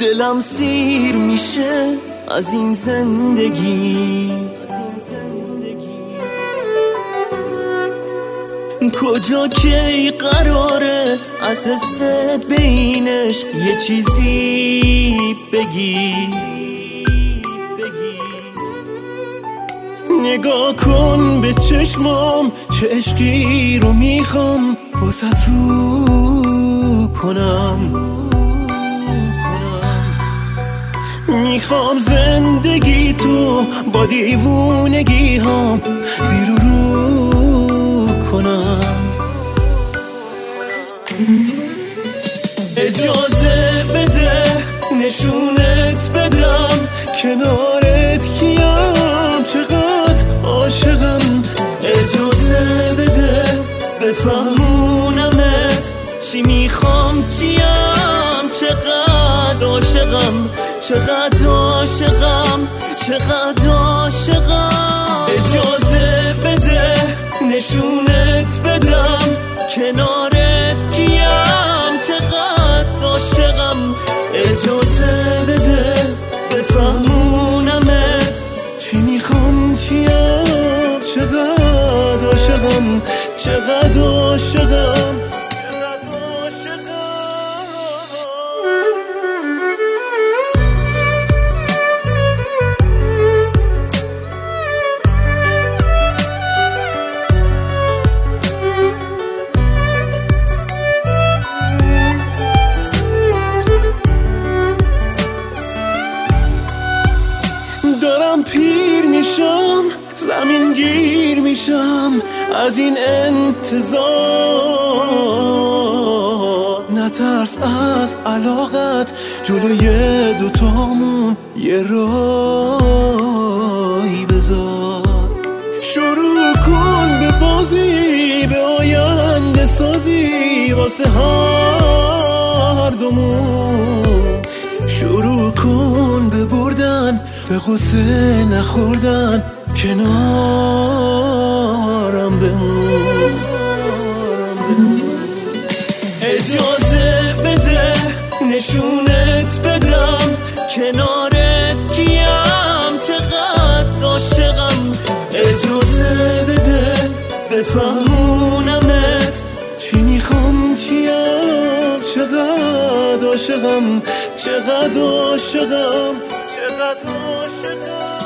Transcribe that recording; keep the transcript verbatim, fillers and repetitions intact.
دلم سیر میشه از این زندگی. کجا کی قراره از حست بینش یه چیزی بگی؟ نگاه کن به چشمام، چه عشقی رو میخوام واسه رو کنم. میخوام زندگی تو با دیوونگی هم زیر و رو کنم. اجازه بده نشونت بدم کنارت کیم چقدر عاشقم. اجازه بده بفهمونمت چی میخوام چیم چقدر عاشقم، چقدر عاشقم، چقدر عاشقم. اجازه بده نشونت بدم کنارت کیم چقدر عاشقم. اجازه بده بفهمونمت چی میخوام چیم چقدر عاشقم، چقدر عاشقم. دارم پیر میشم زمین گیر میشم از این انتظار. نترس از علاقت جلوی دوتامون یه رای بذار. شروع کن به بازی به آینده سازی واسه هر دومون. شروع کن به بردن به غصه نخوردن کنارم بمون. اجازه بده نشونت بدم کنارت کیم چقدر عاشقم. اجازه بده بفهمونمت چی میخوام چیم چقدر عاشقم، چقدر عاشقم، چقدر عاشقم.